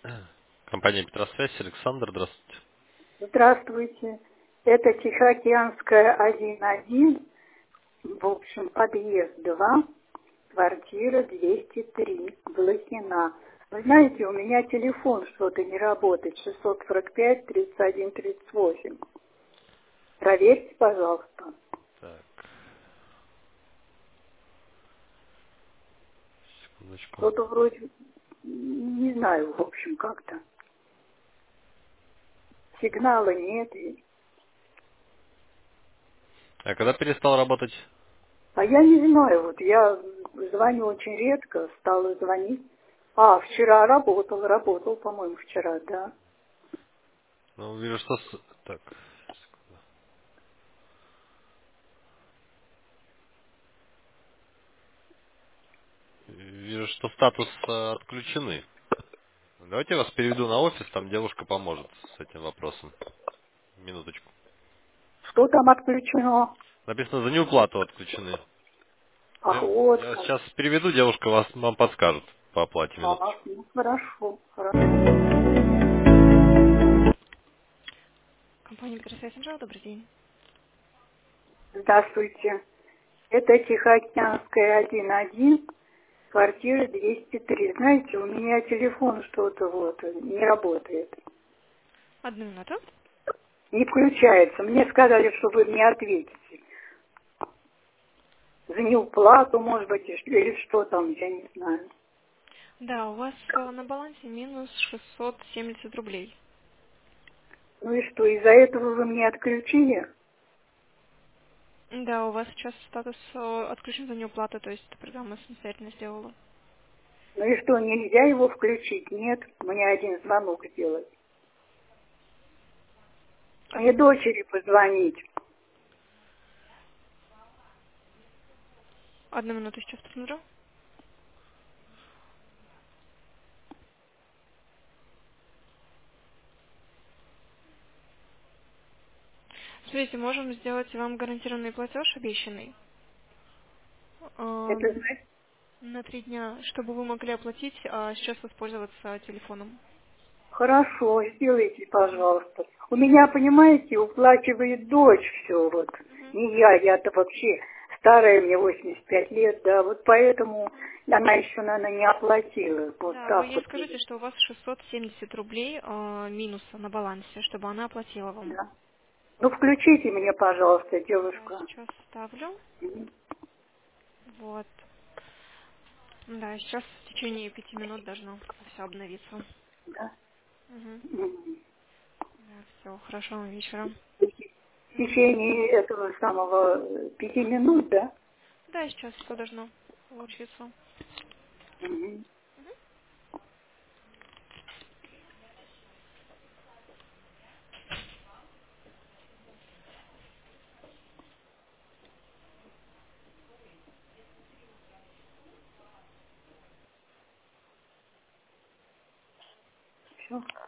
Компания Петросвязь, Александр, здравствуйте. Здравствуйте. Это Тихоокеанская 1-1, в общем, подъезд 2, квартира 203, Блохина. Вы знаете, у меня телефон что-то не работает, 645-31-38. Проверьте, пожалуйста. Так, секундочку. Что-то вроде, не знаю, в общем, как-то. Сигнала нет. А когда перестал работать? А я не знаю, вот я звоню очень редко, стала звонить. А, вчера работал, по-моему, вчера, да. Ну, вижу, что... Так, вижу, что статус отключены. Давайте я вас переведу на офис, там девушка поможет с этим вопросом. Минуточку. Что там отключено? Написано, за неуплату отключены. Ах, вот Я как. сейчас переведу, девушка вам подскажет по оплате. Ага, Минуточку. ну, хорошо, хорошо. Компания Петросвязь Инжал, добрый день. Здравствуйте. Это Тихоокеанская 1-1, квартира 203. Знаете, у меня телефон что-то вот не работает. Одну минуту. Не включается. Мне сказали, что вы мне ответите. За неуплату, может быть, или что там, я не знаю. Да, у вас на балансе минус 670 рублей. Ну и что, из-за этого вы мне отключили? Да, у вас сейчас статус отключен за неуплату, то есть эта программа самостоятельно сделала. Ну и что, нельзя его включить? Нет, мне один звонок сделать. Мне Одну минуту. дочери позвонить. Одну минуту сейчас посмотрю. Смотрите, можем сделать вам гарантированный платеж обещанный Это значит? на 3 дня, чтобы вы могли оплатить, а сейчас воспользоваться телефоном. Хорошо, сделайте, пожалуйста. У меня, понимаете, уплачивает дочь все вот. Мгм. Не я-то вообще старая, мне 85 лет, да, вот поэтому она еще, наверное, не оплатила. Вот Да, вы так ей вот. скажите, что у вас 670 рублей минуса на балансе, чтобы она оплатила вам. Да. Ну, включите мне, пожалуйста, Да, девушка. сейчас ставлю. Мгм. Вот. Да, сейчас в течение 5 минут должно все обновиться. Да. Угу. Мгм. Да, все, хорошего вам вечера. В течение этого самого 5 минут, да? Да, сейчас все должно получиться. Мгм. Всё.